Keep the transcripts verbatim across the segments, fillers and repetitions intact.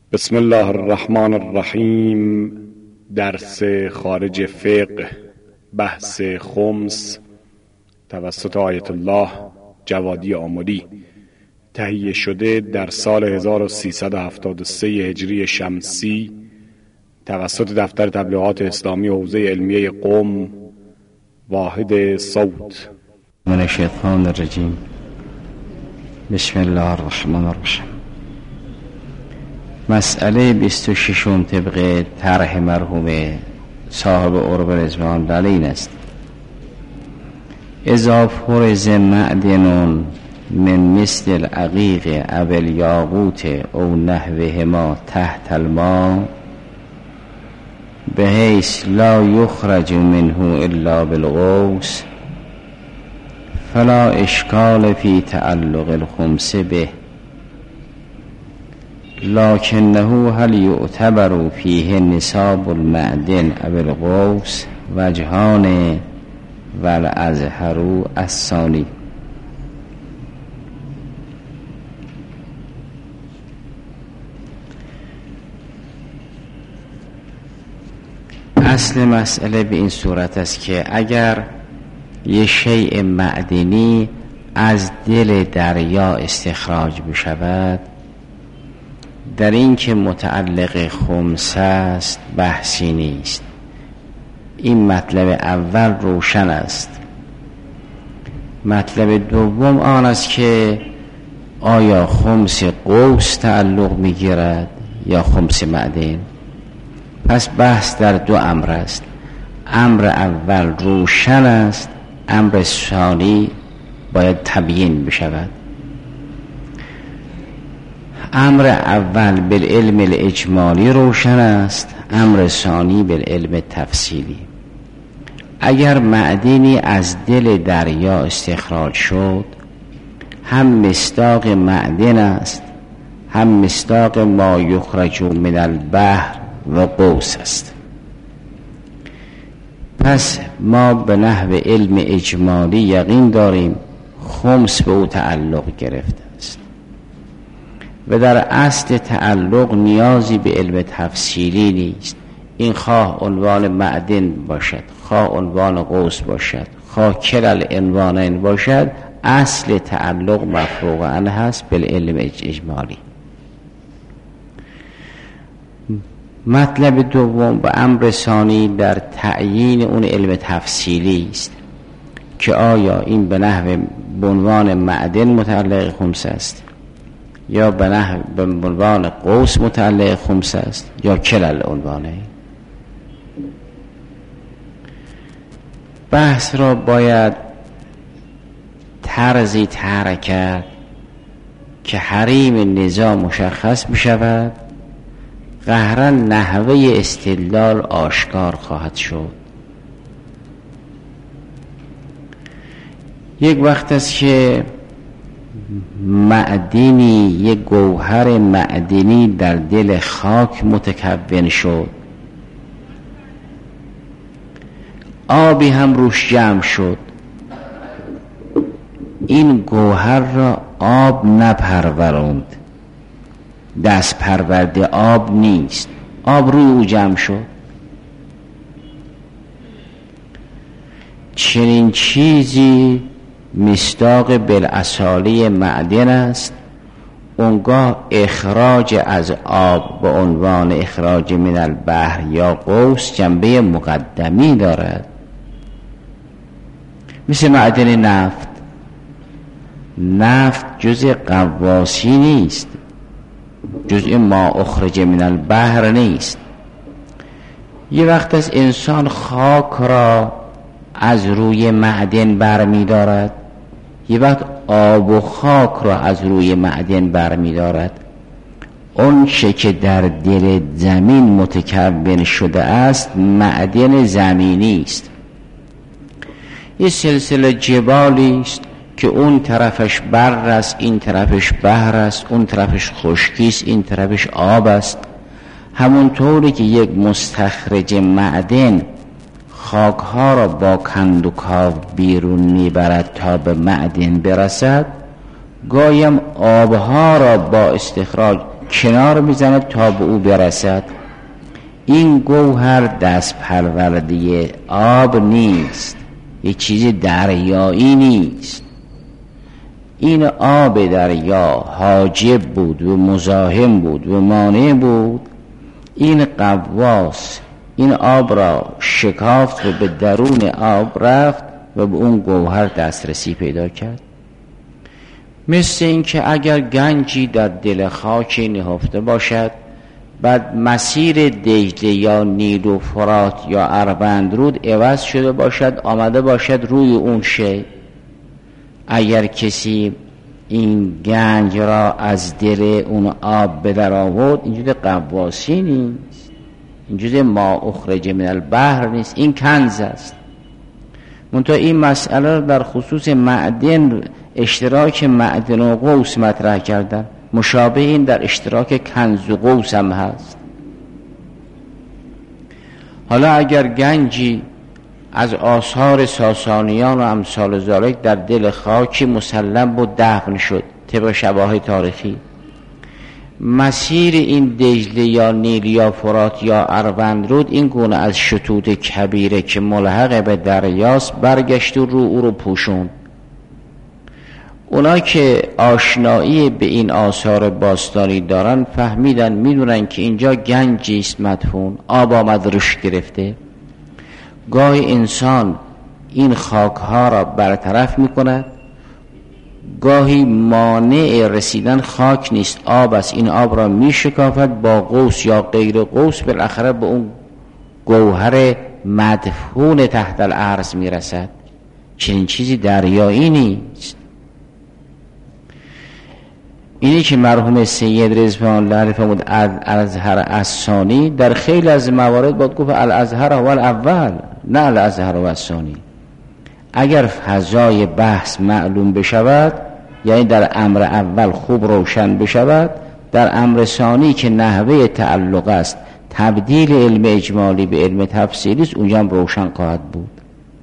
بسم الله الرحمن الرحیم. درس خارج فقه، بحث خمس، توسط آیت الله جوادی آملی، تهیه شده در سال هزار و سیصد و هفتاد و سه هجری شمسی توسط دفتر تبلیغات اسلامی حوزه علمیه قم، واحد صوت. من الشیطان الرجیم. بسم الله الرحمن الرحیم. مسئله بیست و ششم طبق طرح مرحوم صاحب عرب رضوان بله این است: اذا فرض معدن من مثل العقیق او الیاقوت او نحوهما تحت الماء بحیث لا یخرج منه الا بالغوث فلا اشکال فی تعلق الخمس به، لکنه هل یعتبر فیه نصاب المعدن او الغوث وجهان والازهر الثانی. اصل مسئله به این صورت است که اگر یه شیء معدنی از دل دریا استخراج بشود، در این که متعلق خمس است بحثی نیست. این مطلب اول روشن است. مطلب دوم آن است که آیا خمس قوس تعلق میگیرد یا خمس معدن؟ پس بحث در دو امر است. امر اول روشن است، امر ثانی باید تبیین بشود. امر اول بالعلم الاجمالی روشن است، امر ثانی بالعلم تفصیلی. اگر معدنی از دل دریا استخراج شد، هم مصداق معدن است، هم مصداق ما یخرج من البحر و قوس است. پس ما به نحو علم اجمالی یقین داریم خمس به او تعلق گرفته است و در اصل تعلق نیازی به علم تفصیلی نیست. این خواه عنوان معدن باشد، خواه عنوان قوس باشد، خواه کلال عنوانین باشد، اصل تعلق مفروغ عنه هست بالعلم اجمالی. مطلب دوم و امر ثانی در تعیین اون علم تفصیلی است که آیا این به نحو عنوان معدن متعلق خمس است یا به نحو به عنوان قوس متعلق خمس است یا کلال عنوانه. بحث را باید طرزی طرح کرد که حریم نزاع مشخص بشود، قهرا نحوه استدلال آشکار خواهد شد. یک وقت است که معدنی، یک گوهر معدنی در دل خاک متکون شد، آبی هم روش جمع شد، این گوهر را آب نپروراند، دست پرورده آب نیست، آب روی او جمع شد. چنین چیزی مصداق بالاصاله معدن است. اونگاه اخراج از آب به عنوان اخراج من البحر یا قوس جنبه مقدمی دارد، مثل معدن نفت. نفت جزء قواسی نیست، جزء ما اخرج من البحر نیست. یه وقت از انسان خاک را از روی معدن برمی دارد، یه وقت آب و خاک را از روی معدن برمی دارد. اون چه که در دل زمین متکون شده است معدن زمینی است. یه سلسله جبالی است که اون طرفش بر است، این طرفش بحر است، اون طرفش خشکی است، این طرفش آب است. همونطوری که یک مستخرج معدن خاکها را با کندوکاو بیرون میبرد تا به معدن برسد، گایم آبها را با استخراج کنار میزنه تا به او برسد. این گوهر دست پرورده آب نیست، یک چیز دریایی نیست. این آب دریا حاجب بود و مزاحم بود و مانع بود. این غواص این آب را شکافت و به درون آب رفت و به اون گوهر دسترسی پیدا کرد. مثل این که اگر گنجی در دل خاکی نهفته باشد، بعد مسیر دجله یا نیل و فرات یا اروندرود عوض شده باشد، آمده باشد روی اون شی، اگر کسی این گنج را از دل اون آب به در آورد، اینجور غواصی نیست، اینجور ما اخرج من البحر نیست، این کنز است. منتها این مسئله را در خصوص معدن، اشتراک معدن و قوس مطرح کردن. مشابه این در اشتراک کنز و قوس هم هست. حالا اگر گنجی از آثار ساسانیان و امثال ذالک در دل خاکی مسلم بود دفن شد طبق شواهد تاریخی، مسیر این دجله یا نیل یا فرات یا اروندرود این گونه از شطوط کبیره که ملحق به دریاست برگشت و رو او رو پوشوند. اونا که آشنایی به این آثار باستانی دارن فهمیدن، میدونن که اینجا گنجی است مدفون، آب آمد روش گرفته. گاهی انسان این خاکها را برطرف میکند، گاهی مانع رسیدن خاک نیست، آب است، این آب را میشکافد، با قوس یا غیر قوس بالاخره به اون گوهر مدفون تحت الارض میرسد. چنین چیزی دریایی نیست. اینی که مرحوم سید رضوان الله علیه فرمود الازهر الثانی، در خیلی از موارد باید گفت الازهر هو الاول نه الازهر هو الثانی. اگر فضای بحث معلوم بشود، یعنی در امر اول خوب روشن بشود، در امر ثانی که نحوه تعلق است تبدیل علم اجمالی به علم تفصیلی است، اونجا هم روشن خواهد بود.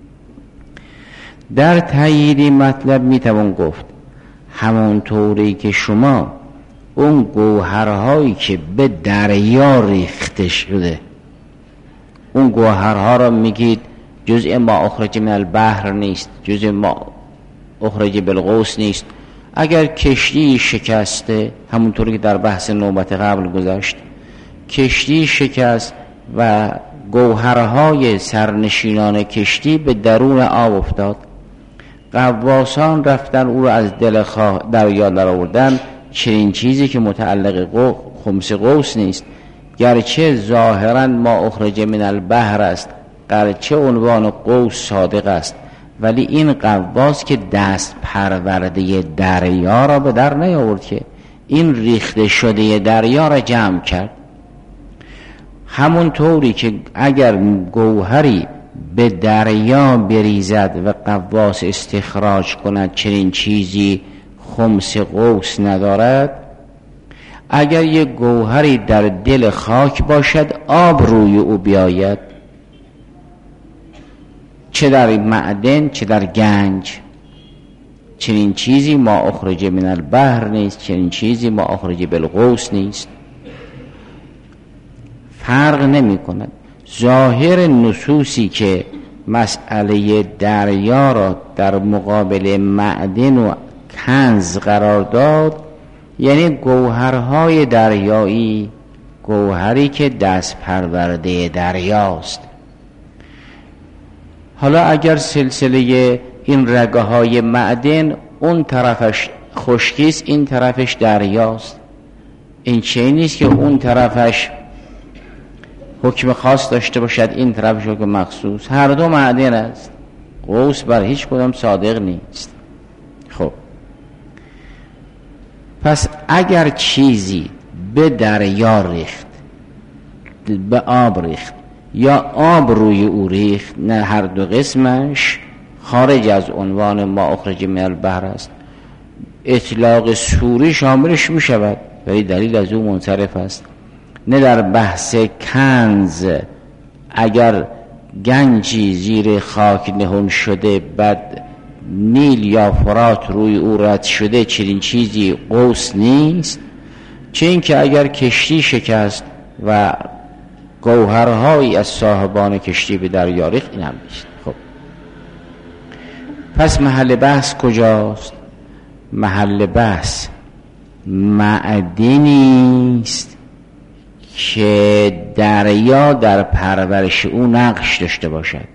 در تایید مطلب میتوان گفت همونطوری که شما اون گوهرهایی که به دریا ریخته شده، اون گوهرها را میگید جزء ما اخرج من البحر نیست، جزء ما اخرج بالقوس نیست. اگر کشتی شکسته، همونطوری که در بحث نوبت قبل گذشت، کشتی شکست و گوهرهای سرنشینان کشتی به درون آب افتاد، غواصان رفتن او را از دل دریا در آوردن، چنین چیزی که متعلق خمس قوس نیست، گرچه ظاهرا ما اخرج من البحر است، گرچه عنوان قوس صادق است، ولی این غواص که دست پرورده دریا را به در نیاورد، که این ریخته شده دریا را جمع کرد. همونطوری که اگر گوهری به دریا بریزد و غواص استخراج کند، چنین چیزی خمس قوس ندارد. اگر یک گوهری در دل خاک باشد، آب روی او بیاید، چه در معدن چه در گنج، چنین چیزی ما اخرج من البحر نیست، چنین چیزی ما اخرج بالقوس نیست. فرق نمی کند. ظاهر نصوصی که مسئله دریا را در مقابل معدن و کنز قرار داد، یعنی گوهرهای دریایی، گوهری که دست پرورده دریاست. حالا اگر سلسله این رگه های معدن اون طرفش خشکیست، این طرفش دریاست، این چه نیست که اون طرفش حکم خاص داشته باشد، این طرفش حکم مخصوص. هر دو معدن است، قوس بر هیچ کدام صادق نیست. خب پس اگر چیزی به دریا ریخت، به آب ریخت، یا آب روی او ریخت، نه هر دو قسمش خارج از عنوان ما اخرج من البحر است. اطلاق سوری شاملش می شود، ولی دلیل از او منصرف است. نه در بحث کنز، اگر گنجی زیر خاک نهون شده بعد نیل یا فرات روی او رد شده، چنین چیزی قوس نیست. چه این که اگر کشتی شکست و گوهرهایی از صاحبان کشتی به دریا ریخت، این هم نیست. خب پس محل بحث کجاست؟ محل بحث معدنی است که دریا در پرورش او نقش داشته باشد.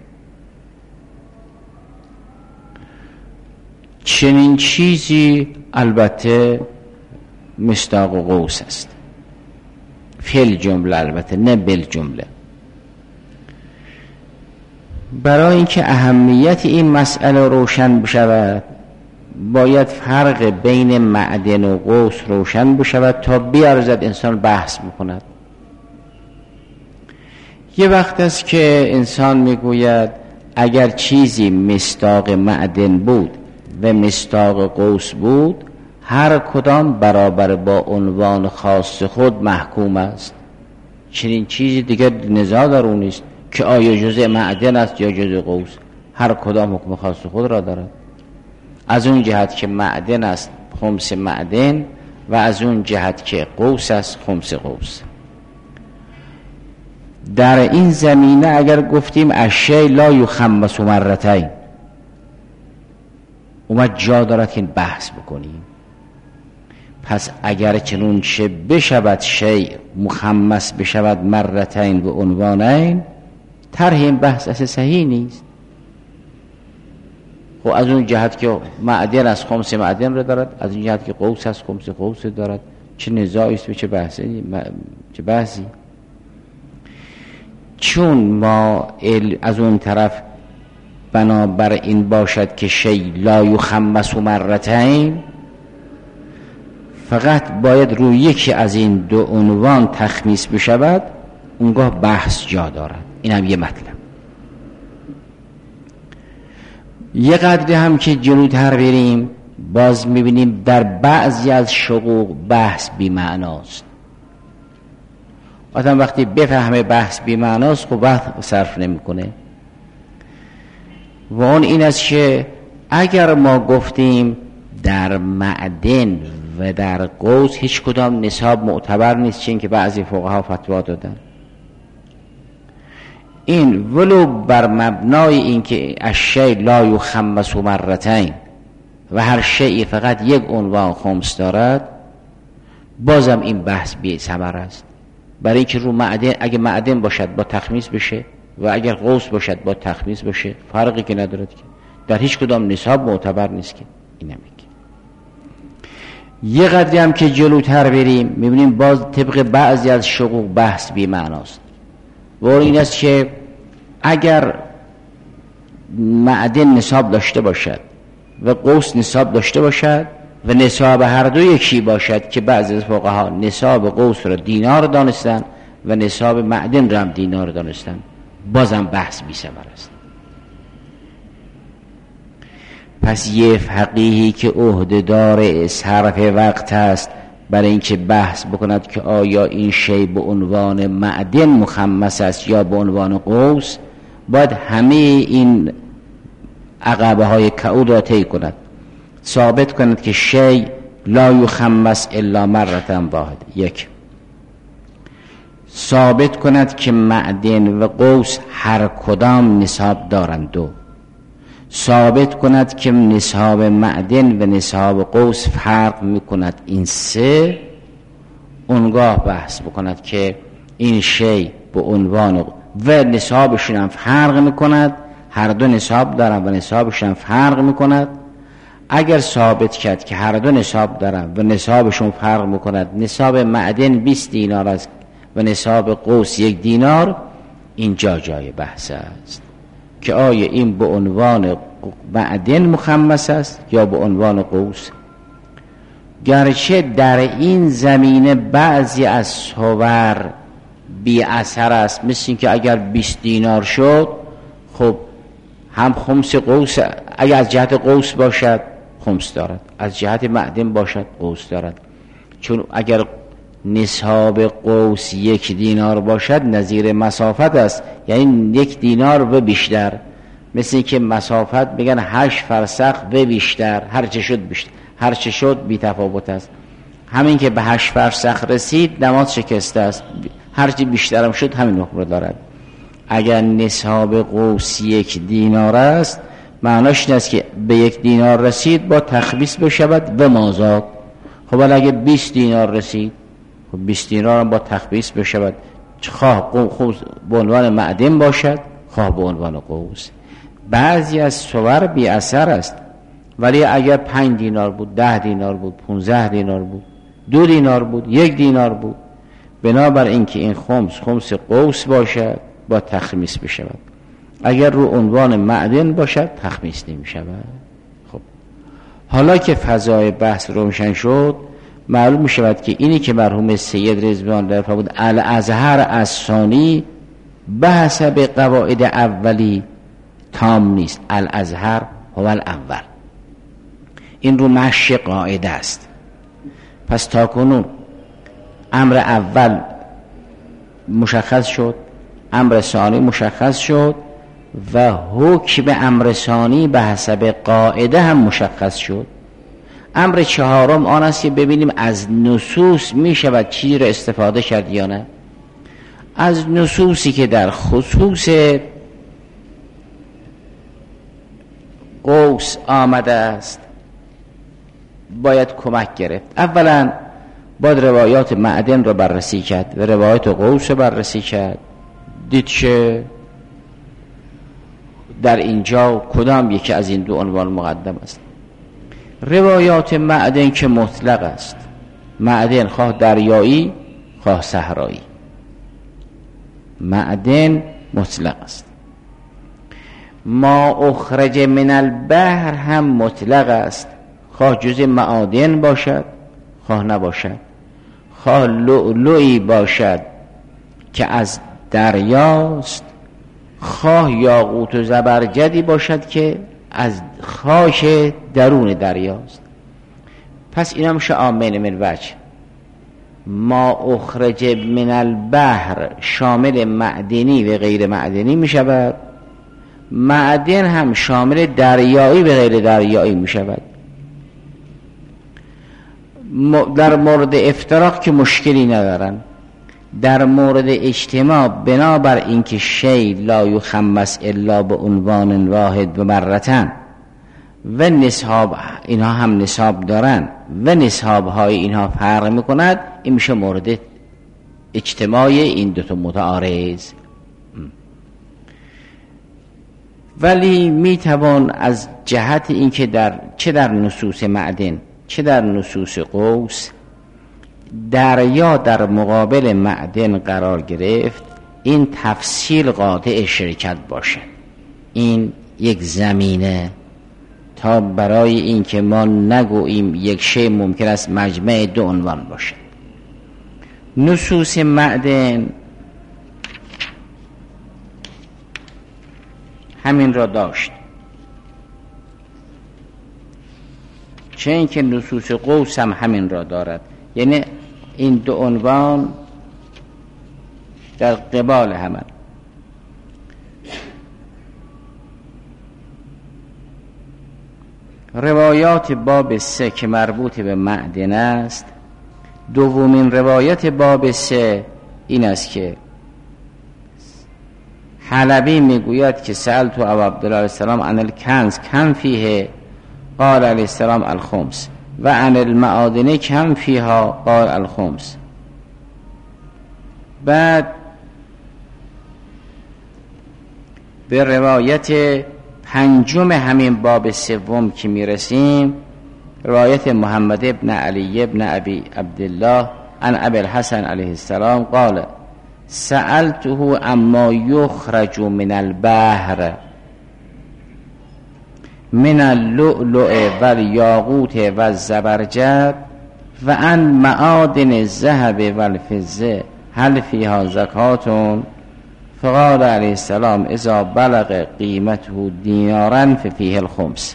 چنین چیزی البته مصداق و قوس است، فعل جمله البته نه بل جمله. برای اینکه اهمیت این مسئله روشن بشود باید فرق بین معدن و قوس روشن بشود تا بیارزد انسان بحث بکند. یه وقت است که انسان میگوید اگر چیزی مصداق معدن بود و مصداق قوس بود، هر کدام برابر با عنوان خاص خود محکوم است. چنین چیزی دیگر نزاع در اون نیست که آیا جزء معدن است یا جزء قوس، هر کدام حکم خاص خود را دارد. از اون جهت که معدن است خمس معدن و از اون جهت که قوس است خمس قوس. در این زمینه اگر گفتیم الشیء لا یخمس مرتین، اومد جا دارد که این بحث بکنیم. پس اگر چنون چه بشود شیء مخمس بشود مرتین به عنوانین، طرح این بحث اصلا صحیح نیست. خب از اون جهت که معدن از خمس معدن را دارد، از اون جهت که قوس از خمس قوس دارد، چه نزاعی است و چه بحثی چه بحثی چون ما از اون طرف بنابر این باشد که شیء لا یخمس مرتین، فقط باید روی یکی از این دو عنوان تخمیس بشود، اونگاه بحث جا دارد. این هم یه مطلب. یه قدری هم که جلوتر بریم باز میبینیم در بعضی از شقوق بحث بی معناست. آدم وقتی بفهمه بحث بی معناست خب وقت صرف نمیکنه. و اون این است که اگر ما گفتیم در معدن و در قوس هیچ کدام نصاب معتبر نیست، چون که بعضی فقها فتوا دادن، این ولو بر مبنای این که الشیء لا یخمس مرتین و هر شیء فقط یک عنوان خمس دارد، بازم این بحث بی ثمر است. برای اینکه رو معدن اگه معدن باشد با تخمیس بشه و اگر قوس باشد با تخمیس بشه، فرقی که ندارد که در هیچ کدام نصاب معتبر نیست که این نمیگه. یه قدری هم که جلوتر بریم میبینیم باز طبق بعضی از شقوق بحث بی معناست. و این است که اگر معدن نصاب داشته باشد و قوس نصاب داشته باشد و نصاب هر دو یکی باشد، که بعضی از فقها نصاب قوس را دینار دانستن و نصاب معدن را هم دینار دانستن، بازم بحث بی ثمر است. پس یه فقیهی که عهده‌دار صرف وقت است برای اینکه بحث بکند که آیا این شی به عنوان معدن مخمس است یا به عنوان قوس، باید همه این عقبه های کعود را طی کند، ثابت کند که شی لا یخمس الا مرتن واحد، یک، ثابت کند که معدن و قوس هر کدام نصاب دارند، دو، ثابت کند که نصاب معدن و نصاب قوس فرق میکند، این سه، اونگاه بحث بکند که این شی به عنوان و نصابشون هم فرق میکند، هر دو نصاب دارن و نصابشون هم فرق میکند. اگر ثابت کرد که هر دو نصاب دارن و نصابشون فرق میکند، نصاب معدن بیست دینار است و نصاب قوس یک دینار، اینجا جای بحث است که آیا این به عنوان معدن مخمس است یا به عنوان قوس. گرچه در این زمینه بعضی از صور بی اثر است، مثل این که اگر بیست دینار شد خب هم خمس قوس، اگر از جهت قوس باشد خمس دارد، از جهت معدن باشد قوس دارد، چون اگر نصاب قوس یک دینار باشد نظیر مسافت است، یعنی یک دینار و بیشتر، مثل این که مسافت بگن هشت فرسخ و بیشتر، هر چه شد بیشتر، هر چه شد بی تفاوت است. همین که به هشت فرسخ رسید نماز شکسته است، هرچی بیشترم شد همین حکم رو دارد. اگر نصاب قوس یک دینار است معناش این است که به یک دینار رسید با تخبیث بشود و مازاد. خب ولی اگه بیست دینار رسید، خب بیست دینار هم با تخبیث بشود، خواه قوس به عنوان معدن باشد خواه به عنوان قوس. بعضی از صور بی اثر است، ولی اگر پنج دینار بود، ده دینار بود، پونزده دینار بود، دو دینار بود، یک دینار بود، بنابر اینکه این خمس خمس قوس باشد با تخمیس بشود. اگر رو عنوان معدن باشد تخمیس نمی شود. خب حالا که فضای بحث روشن شد، معلوم می شود که اینی که مرحوم سید رضوان الله فرمود الازهر الثانی به حسب قواعد اولی تام نیست، الازهر هو الاول، این رو مشی قاعده است. پس تا کنون امر اول مشخص شد، امر ثانی مشخص شد و حکم امر ثانی به حسب قاعده هم مشخص شد. امر چهارم آن است که ببینیم از نصوص می شود چیزی را استفاده کرد یا نه. از نصوصی که در خصوص قوس آمده است باید کمک گرفت. اولا باید روایات معدن را بررسی کرد و روایات قوس را بررسی کرد، دید که در اینجا کدام یکی از این دو عنوان مقدم است. روایات معدن که مطلق است، معدن خواه دریایی خواه صحرایی، معدن مطلق است. ما اخرج من البحر هم مطلق است، خواه جزء معادن باشد خواه نباشد، خواه لؤلؤی باشد که از دریاست، خواه یاقوت و زبرجدی باشد که از خاک درون دریاست. پس این هم شامل من وجه. ما اخرج من البحر شامل معدنی و غیر معدنی می شود، معدن هم شامل دریایی و غیر دریایی می شود. در مورد افتراق که مشکلی ندارن، در مورد اجتماع بنابر اینکه شی لا یخمس الا به عنوان واحد و مرتن و نصاب اینها هم نصاب دارن و نصاب های اینها فرق میکند، این میشه مورد اجتماع این دوتا متعارض. ولی میتوان از جهت اینکه در چه در نصوص معدن چه در نصوص قوس دریا در مقابل معدن قرار گرفت، این تفصیل قاطع شرکت باشه. این یک زمینه تا برای این که ما نگوییم یک شی ممکن است مجمع دو عنوان باشه. نصوص معدن همین را داشت، چه اینکه نصوص قوس هم همین را دارد، یعنی این دو عنوان در قبال همان. روایات باب سه که مربوط به معدن است، دومین روایت باب سه این است که حلبی میگوید که سألت ابو عبدالله علیه السلام عن الکنز کم فیه قال علیه السلام الخمس و عن المعادن کم فیها قال الخمس. بعد به روایت پنجم همین باب سوم که میرسیم، روایت محمد ابن علی ابن ابی عبدالله عن ابی الحسن علیه السلام قال سألته اما یخرج من البحر من اللؤلؤ و الیاقوت و الزبرجد و عن معادن الذهب و الفضه هل فیها زکاتون؟ فقال علیه السلام اذا بلغ قیمته دینارا ففیه الخمس.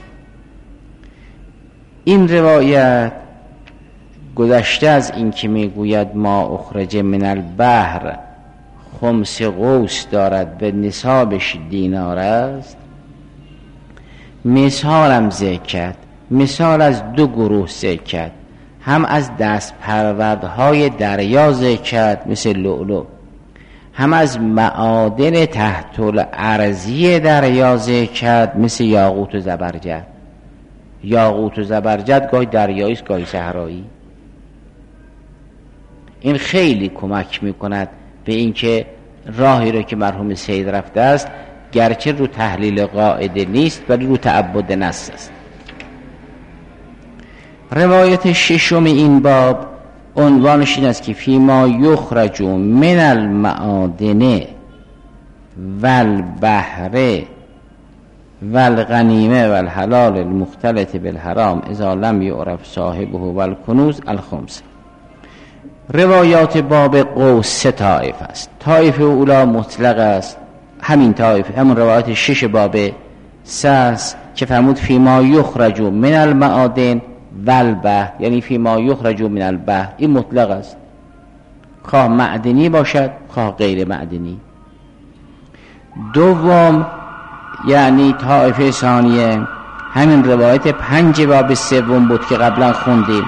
این روایت گذشته از این که میگوید ما اخرج من البحر خمس قوس دارد و نصابش دینار است، مثالم ذکر کرد، مثال از دو گروه ذکر کرد. هم از دست پروردهای دریا ذکر کرد مثل لؤلؤ، هم از معادن تحت الارضی دریا ذکر کرد مثل یاقوت و زبرجد. یاقوت و زبرجد گاهی دریایی است گاهی صحرایی. این خیلی کمک میکند به اینکه راهی رو که مرحوم سید رفته است گرچه رو تحلیل قاعده نیست ولی رو تعبد نص است. روایت ششم این باب عنوانش این است که فیما یخرج من المعادن والبحر والغنیمه والحلال المختلط بالحرام اذا لم یعرف صاحبه والکنوز الخمس. روایات باب قوس سه طائف است. طائف اولا مطلق است، همین طائف همون روایات شش باب سه است که فرمود فیما یخرج من المعادن والبحر، یعنی فیما یخرج من البحر، این مطلق است، خواه معدنی باشد خواه غیر معدنی. دوم یعنی طائفه ثانیه همین روایت پنج باب سوم بود که قبلا خوندیم.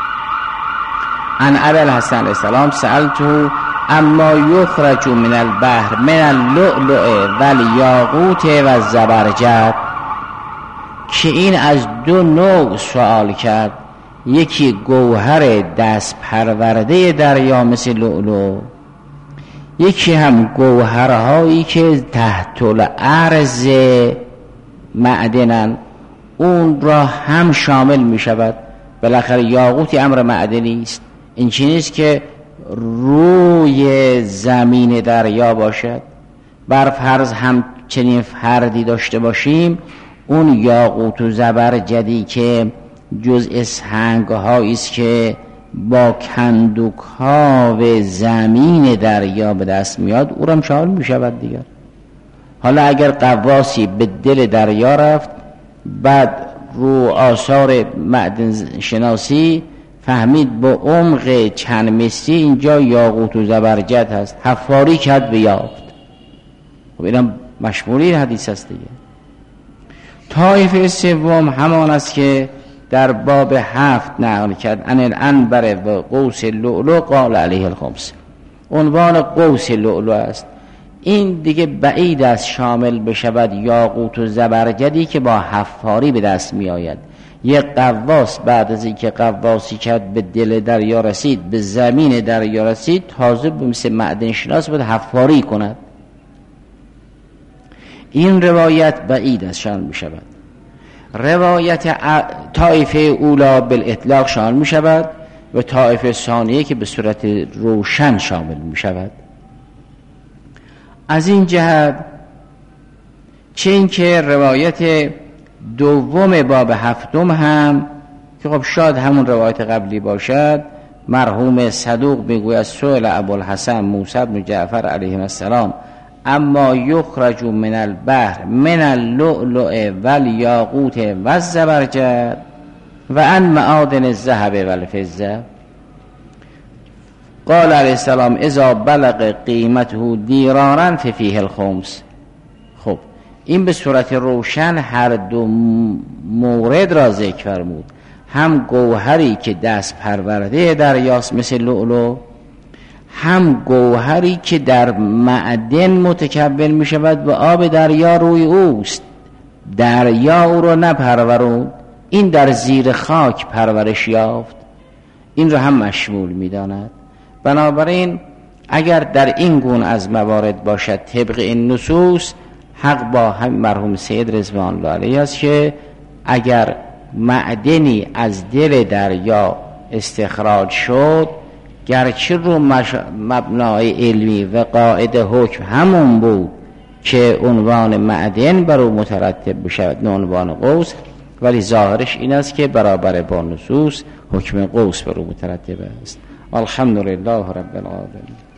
عن ابی الحسن علیه السلام سألته اما یخرج من البحر من اللؤلؤ والیاقوت والزبرجد، که این از دو نوع سوال کرد، یکی گوهر دست پرورده دریا مثل لؤلؤ، یکی هم گوهرهایی که تحت الارض معدنن، اون را هم شامل می شود. بالاخره یاقوت امر معدنی است، این چیزی نیست که روی زمین دریا باشد. بر فرض هم چنین فردی داشته باشیم، اون یاقوت و زبرجدی که جزء سنگ‌هایی است که با کندوکاو زمین دریا به دست میاد، او را هم شامل می شود دیگر. حالا اگر غواصی به دل دریا رفت، بعد رو آثار معدن شناسی فهمید با عمق چند متری اینجا یاقوت و زبرجد هست، حفاری کرد به یافت، خب اینم مشمولی حدیث است دیگه. طایفه سوم همان است که در باب هفت نقل کرد، ان العنبر و قوس لؤلؤ قال علیه الخمس، عنوان قوس لؤلؤ است. این دیگه بعید است شامل بشود یاقوت و زبرجدی که با حفاری به دست می آید. یک غواص بعد از اینکه غواصی کرد به دل دریا رسید، به زمین دریا رسید، تازه به مثل معدن شناس باید حفاری کند. این روایت بعید است شامل می شود. روایت طایفه اولا بالاطلاق شامل می شود و طایفه ثانیه که به صورت روشن شامل می شود. از این جهت چه این که روایت دوم باب هفتم هم که خب شاید همون روایت قبلی باشد، مرحوم صدوق میگوید سئل ابوالحسن موسی بن جعفر علیه السلام اما یخرج من البحر من اللؤلؤ والیاقوت والزبرجد و عن معادن الذهب والفضه قال علیه السلام اذا بلغ قیمته دیرارا ففیه الخمس. خب این به صورت روشن هر دو مورد را ذکر فرمود، هم گوهری که دست پرورده دریاست مثل لؤلؤ، هم گوهری که در معدن متکون می شود و آب دریا روی اوست، دریا او را نپرورود، این در زیر خاک پرورش یافت، این را هم مشمول می داند. بنابراین اگر در این گونه از موارد باشد طبق این نصوص، حق با هم مرحوم سید رضوان الله علیه است که اگر معدنی از دل دریا استخراج شد، گرچه رو مش... مبنای علمی و قاعده حکم همون بود که عنوان معدن بر او مترتب بشود نه عنوان قوس، ولی ظاهرش این است که برابر با نصوص حکم قوس بر او مترتب است. الحمدلله رب العالمین.